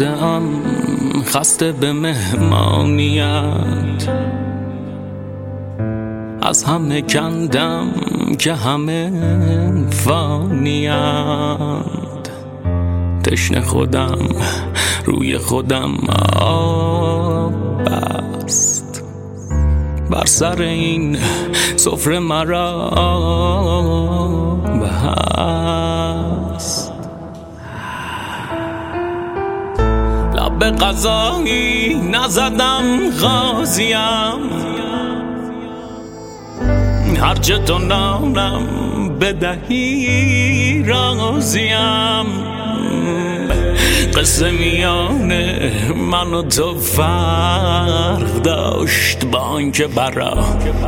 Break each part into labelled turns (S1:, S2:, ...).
S1: ام خسته به مهمانیت، از همه کندم که همه فانیند. تشنه خودم روی خودم آب بست، بر سر این سفره مرا بست. لب به غذایی نزدم غازیم، هرچه تو نانم بدهی راضیم. قصه میان من و تو فرق داشت، با آنکه برا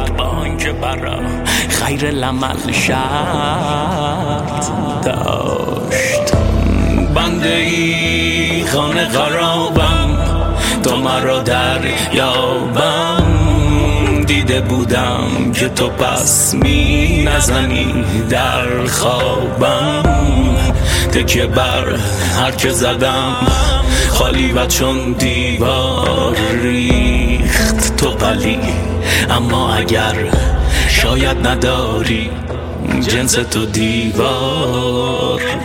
S1: خیر العمل شرط داشت. بنده ای خانه خرابم، تو مرا در یابم. دیده بودم که تو پس می نزنی در خوابم. تکیه بر هر که زدم خالی و چون دیوار ریخت. تو ولی اما اگر شاید نداری، جنس تو دیوار